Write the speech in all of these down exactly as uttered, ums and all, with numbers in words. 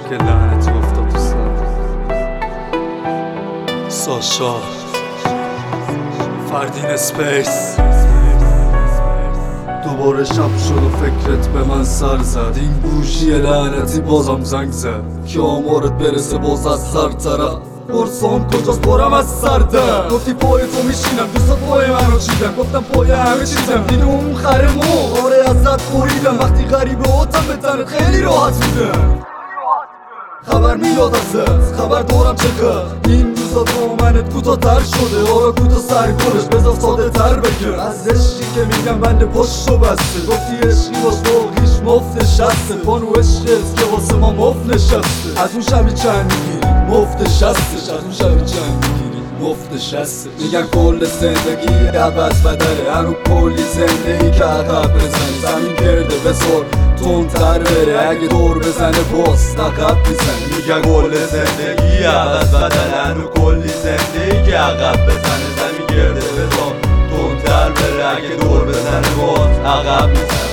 که لعنتی افتاد تو سر ساشا فردین اسپیس. دوباره شب شد و فکرت به من سر زد، این گوشی لعنتی بازم زنگ زد که آمارت برسه باز از سر طرف. برسام کجاست برم از سرده، گفتی پای تو میشینم دوستا پای منو چیدم، گفتم پای همه چیزم دیده اون خرمو آره ازت خوریدم. وقتی غریبه هاتم به تنت خیلی راحت میدم، خبر میاد ازت خبر دارم چقدر این روزا دامنت کوتاه‌تر شده، آرا کوتاه سر کنش بذار ساده تر بگه. از عشقی که میگم بنده پشتو بسته، گفتی عشقی باش باقیش مفت نشسته، پانو عشقت که واسه ما مفت نشسته. از اون شبی چند میگیری مفت شستش، از اون شبی چند میگیری مفت شسته. میگن کل زندگی عوض بدله، هنو کلی زندگی که عقب بزنی، زمین گرده بسار تندتر بره، اگه دور بزنه باز عقب میزنی. میگن کل زندگی عوض بدله، هنو کلی زندگی که عقب بزنه، زمین گرده بسار تندتر بره، اگه دور بزنه باز عقب میزنه.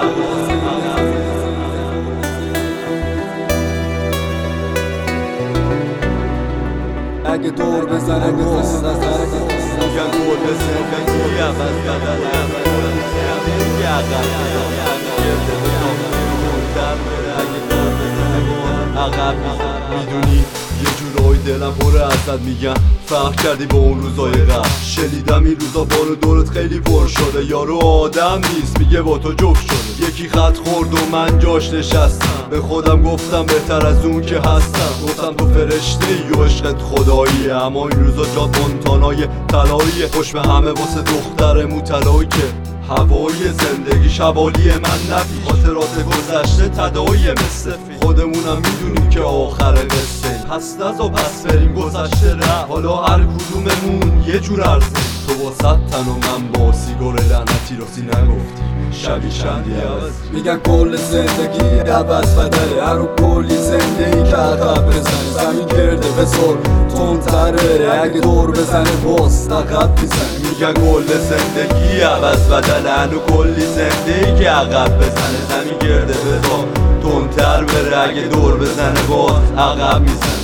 اگه دور بزنه باز میگن کل زندگی عوض بدله، هنو کلی زندگی که عقب بزنه، زمین گرده بسار تندتر بره، اگه دور بزنه باز عقب میزنه. میدونی یه جورایی دلم پره ازت، میگم فرق کردی با اون روزای قبل. شنیدم این روزا بار دورت خیلی پر شده، یارو آدم نیست میگه با تو جفت شده. یکی خط خورد و من جاش نشستم، به خودم گفتم بهتر از اون که هستم. گفتم تو فرشته ای و عشقت خداییه، اما این روزا جات مونتانای طلاییه. خوش به همه واسه دختر موطلایی که هوای زندگی شوالی من نبی، خاطرات گذشته تدایی مثل فیلم. خودمونم میدونیم که آخر قصه پس نزا پس بریم گذشته رفت، حالا هر کدوممون یه جور ارزه. تو با صد تن و من با سیگار لعنتی راستی نگفتی شبی چندی عوض. میگن کل زندگی عوض بدله، هنو کلی زندگی که عقب بزنی، زمین گرده بسار تندتر بره، اگه دور بزنه باز عقب میزنی. میگن کل زندگی عوض بدله، هنو کلی زندگی که عقب بزنه، زمین گرده بسار تندتر بره، اگه دور بزنه باز عقب میزنه.